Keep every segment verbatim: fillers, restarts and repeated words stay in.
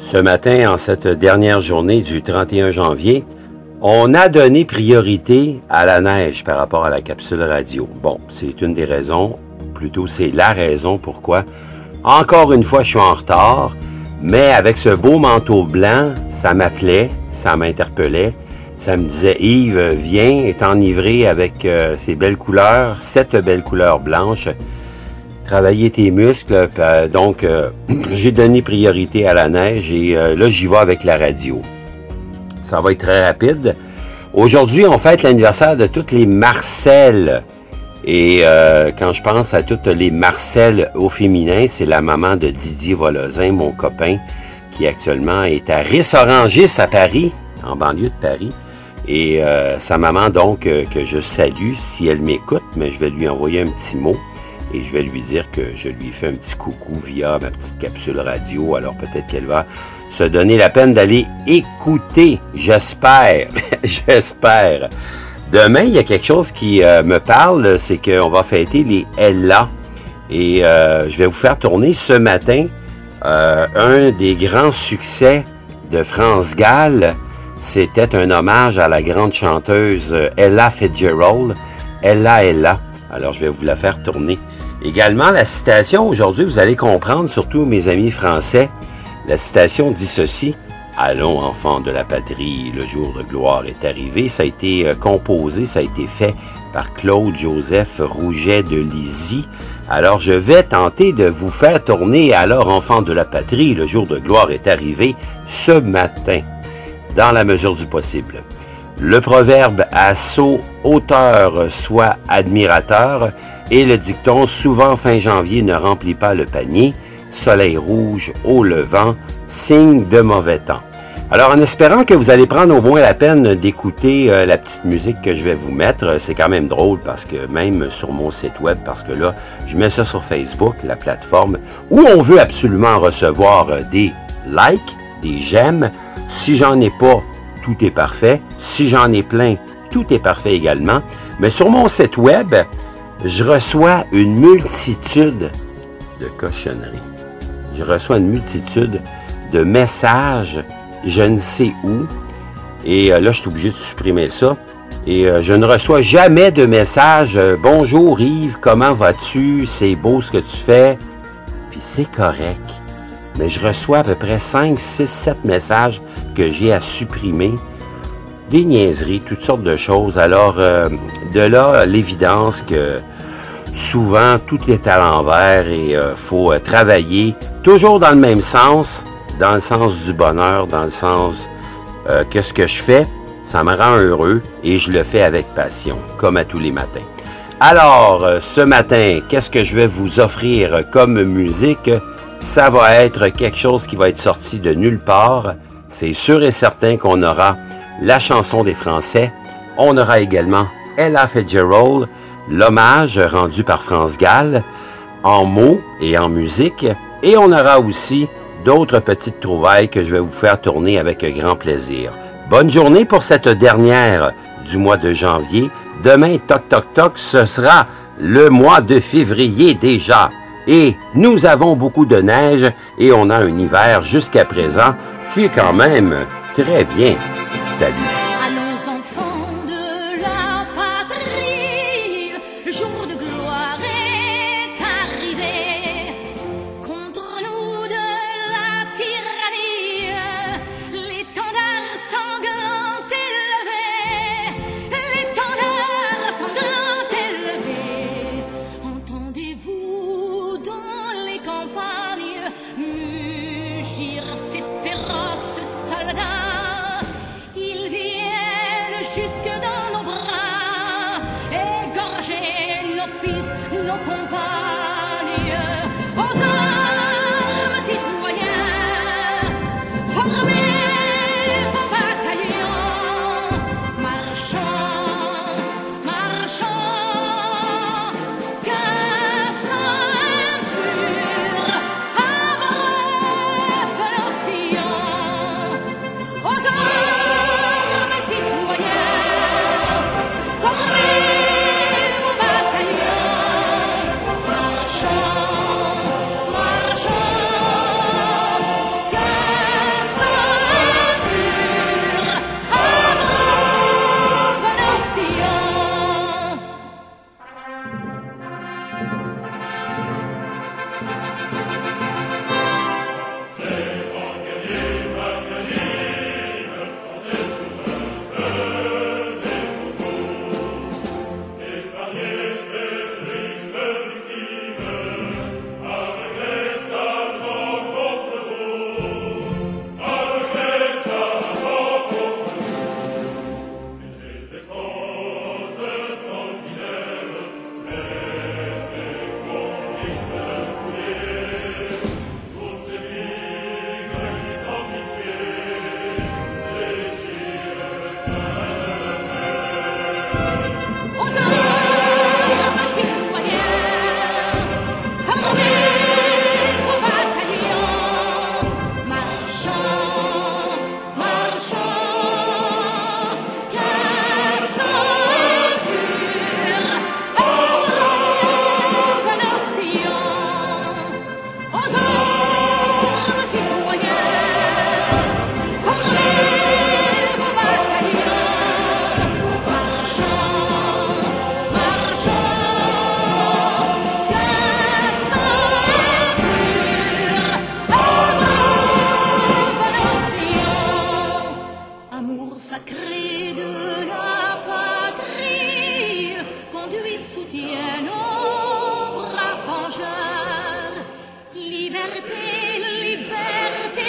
Ce matin, en cette dernière journée du trente et un janvier, on a donné priorité à la neige par rapport à la capsule radio. Bon, c'est une des raisons, plutôt c'est la raison pourquoi. Encore une fois, je suis en retard, mais avec ce beau manteau blanc, ça m'appelait, ça m'interpellait. Ça me disait, Yves, viens, est enivré avec euh, ces belles couleurs, sept belles couleurs blanches. Travailler tes muscles, euh, donc euh, j'ai donné priorité à la neige et euh, là j'y vais avec la radio. Ça va être très rapide. Aujourd'hui, on fête l'anniversaire de toutes les Marcel. Et euh, quand je pense à toutes les Marcel au féminin, c'est la maman de Didier Volozin, mon copain, qui actuellement est à Ris-Orangis à Paris, en banlieue de Paris. Et euh, sa maman donc euh, que je salue si elle m'écoute, mais je vais lui envoyer un petit mot. Et je vais lui dire que je lui fais un petit coucou via ma petite capsule radio. Alors peut-être qu'elle va se donner la peine d'aller écouter. J'espère. J'espère. Demain, il y a quelque chose qui euh, me parle. C'est qu'on va fêter les Ella. Et euh, je vais vous faire tourner ce matin euh, un des grands succès de France Gall. C'était un hommage à la grande chanteuse Ella Fitzgerald. Ella, Ella. Alors, je vais vous la faire tourner. Également, la citation, aujourd'hui, vous allez comprendre, surtout mes amis français, la citation dit ceci. « Allons, enfants de la patrie, le jour de gloire est arrivé. » Ça a été euh, composé, ça a été fait par Claude-Joseph Rouget de Lizy. Alors, je vais tenter de vous faire tourner « Alors, enfants de la patrie, le jour de gloire est arrivé » ce matin, dans la mesure du possible. Le proverbe « à sot hauteur soit admirateur » et le dicton « souvent fin janvier ne remplit pas le panier, soleil rouge au levant, signe de mauvais temps ». Alors, en espérant que vous allez prendre au moins la peine d'écouter euh, la petite musique que je vais vous mettre, c'est quand même drôle parce que même sur mon site web, parce que là, je mets ça sur Facebook, la plateforme, où on veut absolument recevoir euh, des likes, des j'aime. Si j'en ai pas, tout est parfait. Si j'en ai plein, tout est parfait également. Mais sur mon site web, je reçois une multitude de cochonneries. Je reçois une multitude de messages, je ne sais où. Et euh, là, je suis obligé de supprimer ça. Et euh, je ne reçois jamais de messages euh, « Bonjour Yves, comment vas-tu? C'est beau ce que tu fais. » Puis c'est correct. Mais je reçois à peu près cinq, six, sept messages que j'ai à supprimer. Des niaiseries, toutes sortes de choses. Alors, euh, de là, l'évidence que souvent, tout est à l'envers et euh, faut euh, travailler toujours dans le même sens, dans le sens du bonheur, dans le sens euh, que ce que je fais, ça me rend heureux et je le fais avec passion, comme à tous les matins. Alors, euh, ce matin, qu'est-ce que je vais vous offrir comme musique? Ça va être quelque chose qui va être sorti de nulle part. C'est sûr et certain qu'on aura la chanson des Français. On aura également Ella Fitzgerald, l'hommage rendu par France Gall, en mots et en musique. Et on aura aussi d'autres petites trouvailles que je vais vous faire tourner avec grand plaisir. Bonne journée pour cette dernière du mois de janvier. Demain, toc toc toc, ce sera le mois de février déjà. Et nous avons beaucoup de neige et on a un hiver jusqu'à présent qui est quand même très bien. Salut! Allons enfants de la patrie, le jour de gloire est arrivé. Contre nous de la tyrannie, l'étendard sanglant élevé, l'étendard sanglant élevé. Entendez-vous dans les campagnes mugir ces féroces soldats? Il vient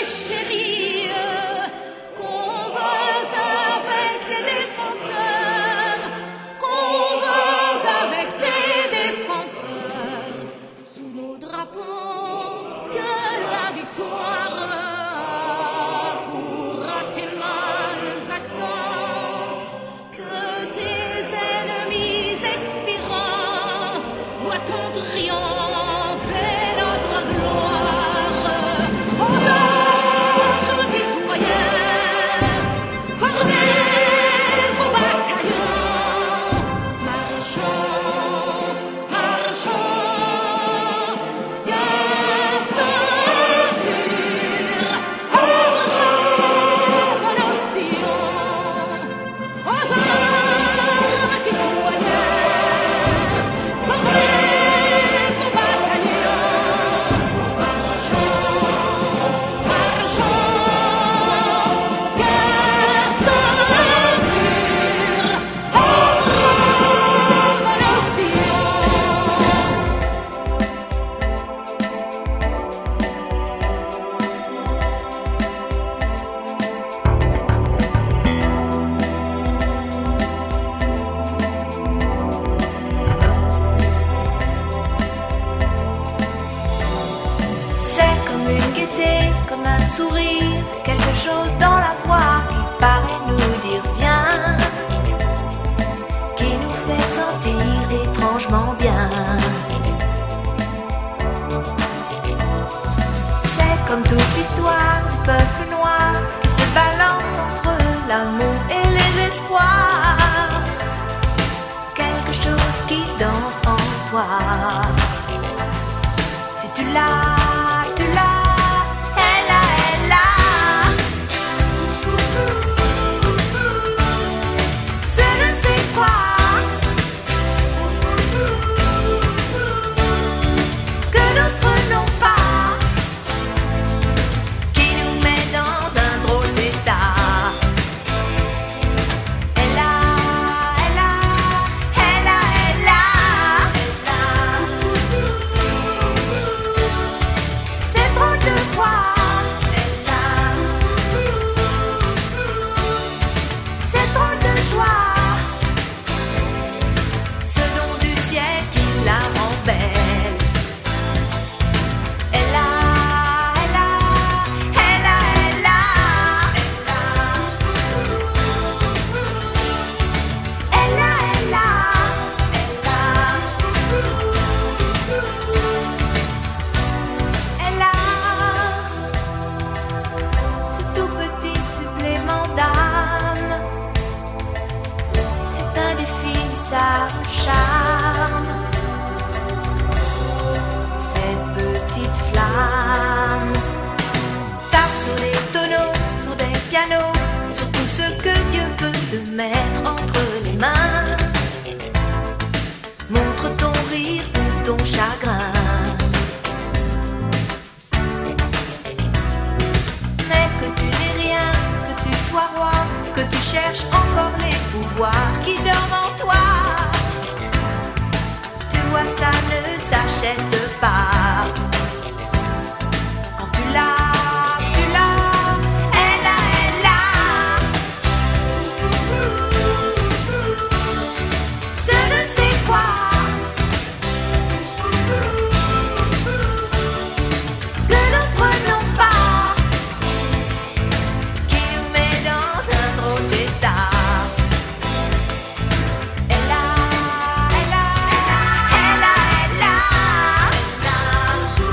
chérie, convers avec tes défenseurs, convers avec tes défenseurs, sous nos drapeaux, que la victoire court à tes mains accents, que tes ennemis expirants voient ton triomphe et notre gloire. Aux armes, citoyens, formez vos bataillons, marchons, marchons, bien sans mur, en nos sillons. Aux armes, citoyens, formez vos bataillons, marchons, marchons, bien sans mur, en nos sillons. C'est comme une gaieté, comme un sourire, quelque chose dans la voix qui paraît nous dire viens, qui nous fait sentir étrangement bien. C'est comme toute l'histoire du peuple noir qui se balance entre l'amour et les espoirs, quelque chose qui danse en toi. Si tu l'as, tu l'as, elle a, elle a. C'est je ne sais quoi que d'autres n'ont pas, qui nous met dans un drôle d'état. Elle a, elle a, elle a, elle a, elle a. C'est drôle de voir, elle a. C'est drôle de joie, ce nom du ciel qui la rend belle. Elle a, elle a, elle a, elle a, elle a. Elle a, elle a, elle a. Elle a ce tout petit supplément d'âme, c'est indéfinissable charme, cette petite flamme tape sur les tonneaux, sur des pianos, sur tout ce que Dieu peut te mettre entre les mains. Montre ton rire ou ton chagrin, mais que tu n'aies rien, que tu sois roi, que tu cherches encore les pouvoirs qui dorment en toi. Tu vois, ça ne s'achète pas. Quand tu l'as, tu l'as, elle a, elle a. Ce je ne sais quoi que d'autres n'ont pas, qui nous met dans un drôle d'état. Elle a, elle a, elle a, elle a, elle a.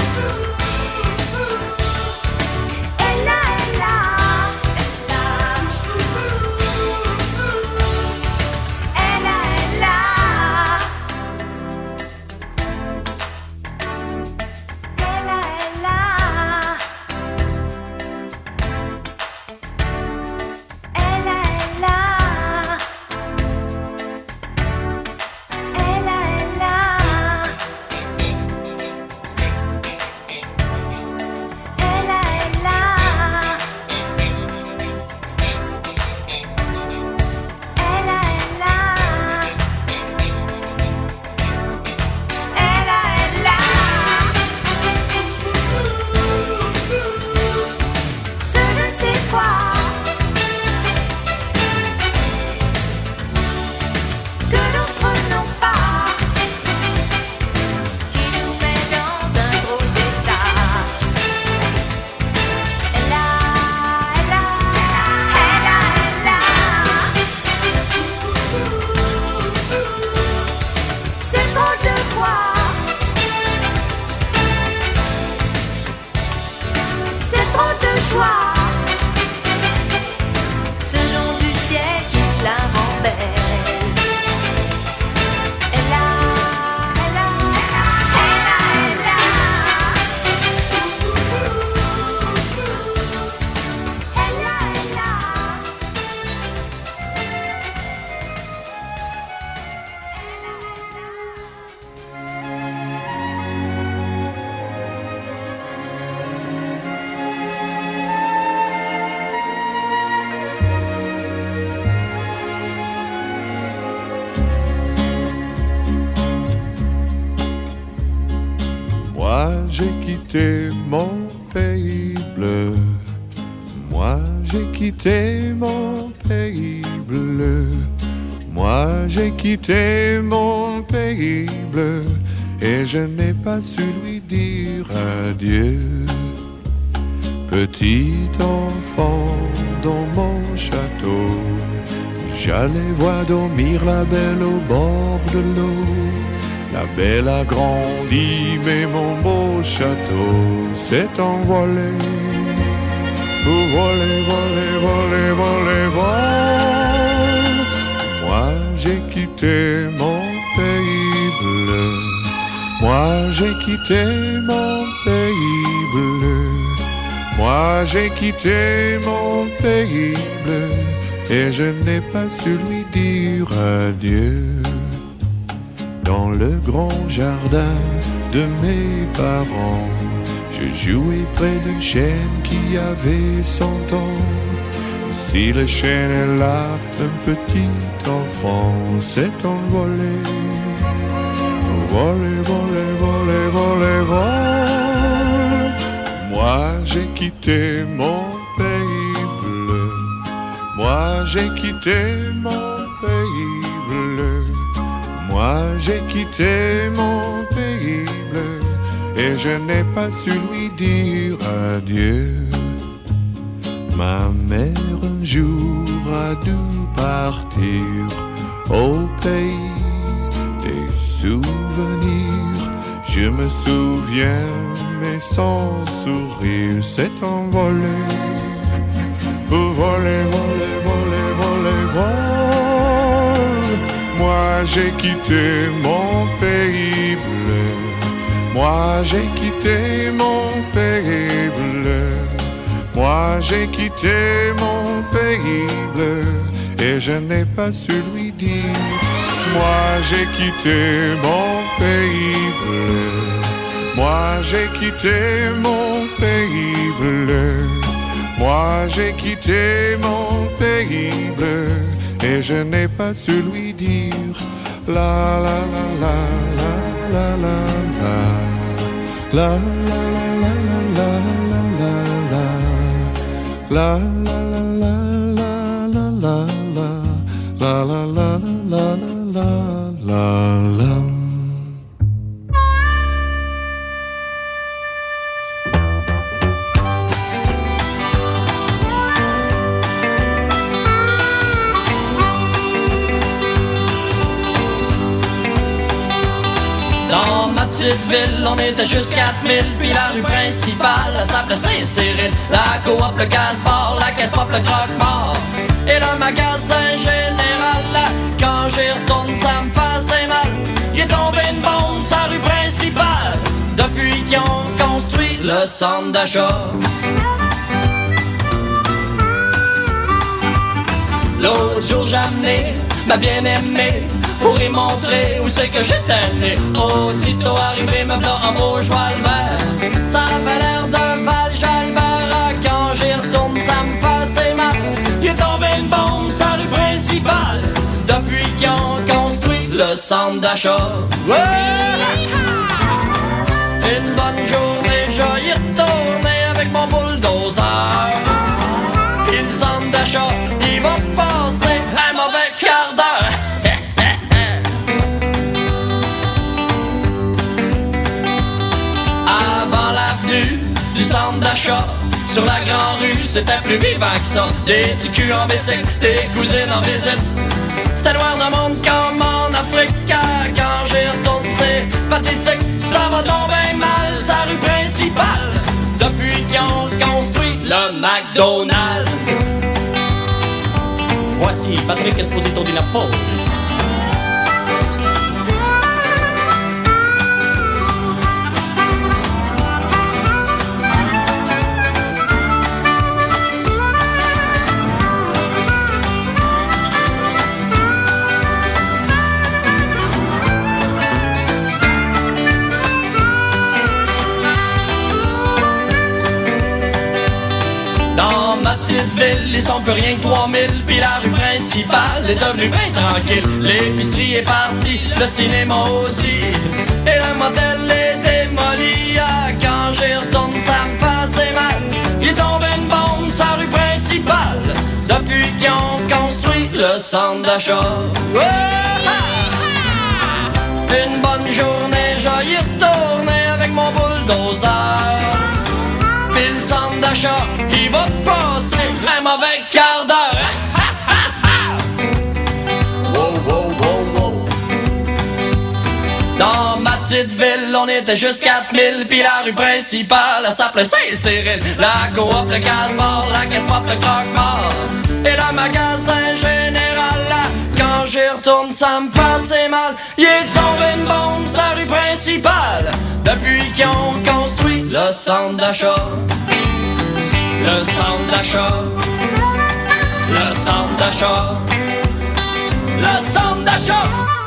quitté mon pays bleu. Moi j'ai quitté mon pays bleu. Moi j'ai quitté mon pays bleu. Et je n'ai pas su lui dire adieu. Petit enfant dans mon château, j'allais voir dormir la belle au bord de l'eau. La belle a grandi, mais mon beau château s'est envolé. Pour voler, voler, voler, voler, voler. Moi j'ai quitté mon pays bleu. Moi j'ai quitté mon pays bleu. Moi j'ai quitté mon pays bleu. Et je n'ai pas su lui dire adieu. Dans le grand jardin de mes parents, je jouais près d'une chêne qui avait cent ans. Si le chêne est là, un petit enfant s'est envolé. Volé, volé, volé, volé, volé. Moi j'ai quitté mon pays bleu. Moi j'ai quitté mon pays bleu. Moi j'ai quitté mon pays bleu. Et je n'ai pas su lui dire adieu. Ma mère un jour a dû partir au pays des souvenirs. Je me souviens, mais sans sourire, s'est envolé. Voler, voler, voler, voler, voler. Moi j'ai quitté mon pays bleu. Moi j'ai quitté mon pays bleu. Moi j'ai quitté mon pays bleu. Et je n'ai pas su lui dire. Moi j'ai quitté mon pays bleu. Moi j'ai quitté mon pays bleu. Moi j'ai quitté mon pays bleu. Et je n'ai pas su lui dire. La la la la la la la la. La la la la la la la la. La la la la la la la la. La la la la la la la la. Dans ma petite ville, on était juste quatre mille. Puis la rue principale s'appelait Saint-Cyril. La coop, le gaz-bar, la caisse pop, le croque-mort. Et le magasin général. Quand j'y retourne, ça me faisait mal. Il est tombé une bombe sur la rue principale. Depuis qu'ils ont construit le centre d'achat. L'autre jour j'ai amené ma bien-aimée pour y montrer où c'est que j'étais né. Aussitôt arrivé, me v'là en beau joie le vert. Ça avait l'air de Val-Jalbert. Quand j'y retourne, ça me faisait mal. Il est tombé une bombe sur la rue principale. Depuis qu'ils ont construit le centre d'achat. Ouais! Une bonne journée, je y retourné avec mon bulldozer. Et le centre d'achat, il va passer un mauvais quart d'heure. Avant l'avenue du centre d'achat, sur la grande rue, c'était plus vivant que ça. Des petits culs en bicycle, des cousines en visite. C'était noir de monde comme en Afrique. Quand j'y retourne, c'est pathétique. Ça va tomber mal, sa rue principale. Depuis qu'ils ont construit le McDonald's. Voici Patrick Esposito di Napoli. Petite ville, ils sont plus rien que trois mille. Puis la rue principale est devenue bien tranquille. L'épicerie est partie, le cinéma aussi. Et le motel est démoli. dis, ah, quand j'y retourne, ça me fait assez mal. Il est tombé une bombe sur la rue principale depuis qu'ils ont construit le centre d'achat. Ouais! Une bonne journée, je y retourner avec mon bulldozer. Puis le centre d'achat, il va passer un mauvais quart d'heure. Wow, wow, wow, wow. Dans ma petite ville, on était juste quatre mille. Puis la rue principale, ça s'appelait Saint-Cyril. La coop, le casse-mort, la caisse-pop, le croque-mort. Et le magasin général, là, quand j'y retourne, ça me fait assez mal. Il est tombé une bombe sur la rue principale depuis qu'ils ont construit le centre d'achat. Le centre d'achat. Le centre d'achat. Le centre d'achat.